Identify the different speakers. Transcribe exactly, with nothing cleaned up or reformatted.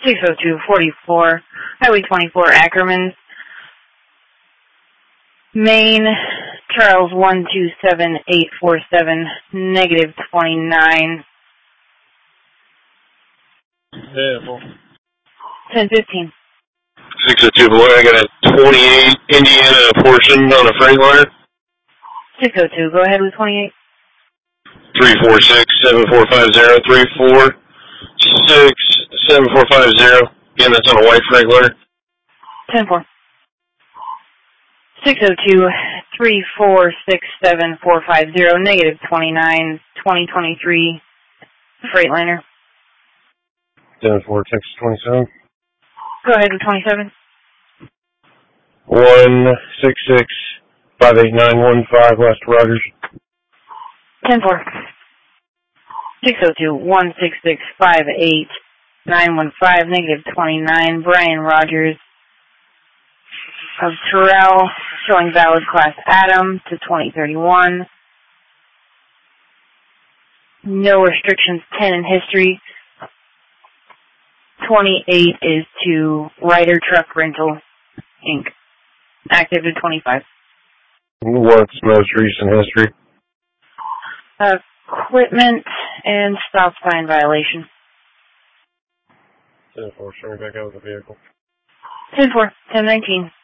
Speaker 1: six oh two forty-four, Highway twenty-four, Ackerman, Maine, Charles one two seven eight four seven, negative twenty-nine.
Speaker 2: Yeah,
Speaker 1: ten fifteen.
Speaker 2: six oh two below, I got a twenty-eight Indiana portion on a Freightliner.
Speaker 1: six oh two, go ahead with twenty-eight.
Speaker 2: three four six, seven four five zero, three four six, seven four five zero. Again, that's on a white Freightliner.
Speaker 1: ten four. six oh two, three four six, seven four five zero, negative twenty-nine, twenty twenty-three, Freightliner.
Speaker 2: ten four, Texas twenty-seven.
Speaker 1: Go ahead with twenty-seven.
Speaker 2: one six six, five eight nine one five, West Rogers.
Speaker 1: ten four. six oh two, one six six, five eight nine one five, negative twenty-nine, Brian Rogers of Terrell, showing valid class Adam to twenty thirty-one. No restrictions, ten in history. twenty-eight is to Ryder Truck Rental, Incorporated. Active to twenty-five.
Speaker 2: What's most recent history?
Speaker 1: Uh, equipment and stop sign violation.
Speaker 2: ten four, showing back out of the vehicle.
Speaker 1: ten four, ten nineteen.